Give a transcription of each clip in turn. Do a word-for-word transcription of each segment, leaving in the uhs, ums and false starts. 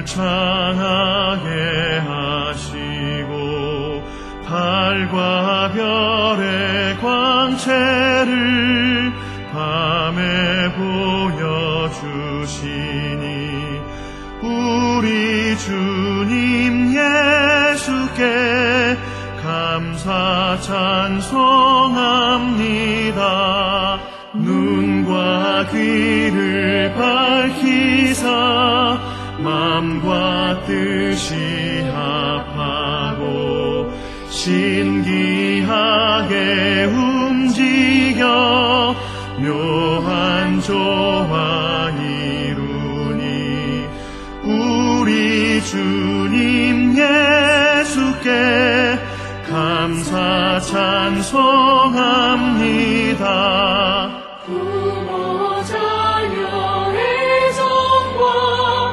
창하게 하시고 달과 별의 광채를 밤에 보여주시니 우리 주님 예수께 감사 찬송합니다. 눈과 귀를 밝히사 마음과 뜻이 합하고 신기하게 움직여 묘한 조화 이루니 우리 주님 예수께 감사 찬송합니다. 부모 자녀의 정과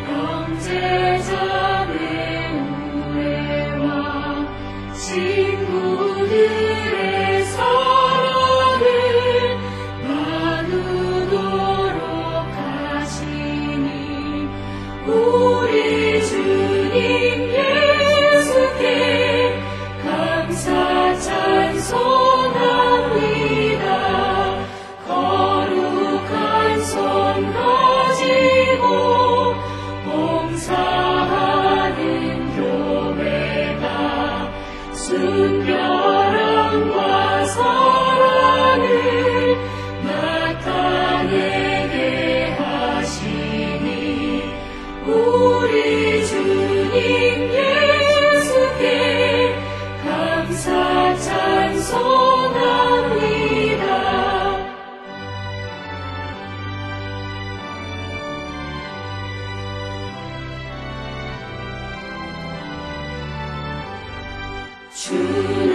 형제자매의 우애와 친구들의 사랑을 나누도록 하시니 우리 주님 예수께 감사 찬송합니다. 거룩한 손 가지고 봉사하는 교회가 순결함과 사랑을 나타내게 하시니 우리 주님 예수께 감사 찬송합니다. 주